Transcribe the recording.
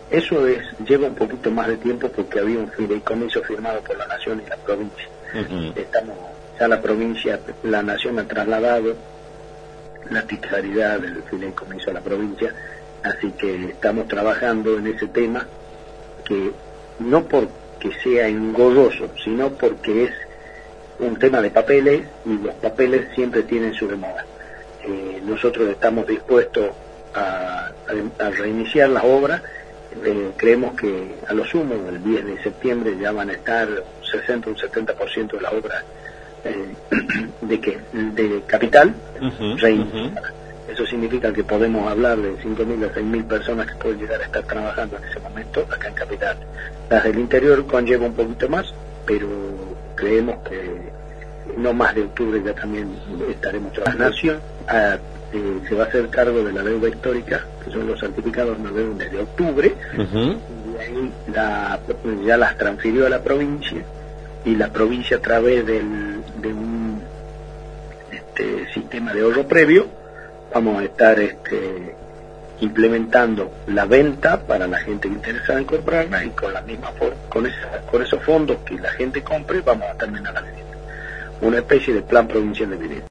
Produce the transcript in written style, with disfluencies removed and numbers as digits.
Eso lleva un poquito más de tiempo porque había un fideicomiso firmado por la Nación y la provincia. Ya la Nación ha trasladado la titularidad del fideicomiso a la provincia, así que estamos trabajando en ese tema, que no porque sea engorroso, sino porque es un tema de papeles, y los papeles siempre tienen su demora. Nosotros estamos dispuestos a reiniciar las obras. Creemos que a lo sumo el 10 de septiembre ya van a estar un 70% de las obras de capital reiniciadas. Eso significa que podemos hablar de 5.000 a 6.000 personas que pueden llegar a estar trabajando en ese momento acá en capital. Las del interior conlleva un poquito más, pero creemos que no más de octubre ya también estaremos trabajando. La Nación se va a hacer cargo de la deuda histórica, que son los certificados de deuda desde octubre, y ahí ya las transfirió a la provincia, y la provincia, a través de un sistema de ahorro previo, vamos a estar implementando la venta para la gente interesada en comprarla, y con la misma con esos fondos que la gente compre vamos a terminar la vivienda. Una especie de plan provincial de vivienda.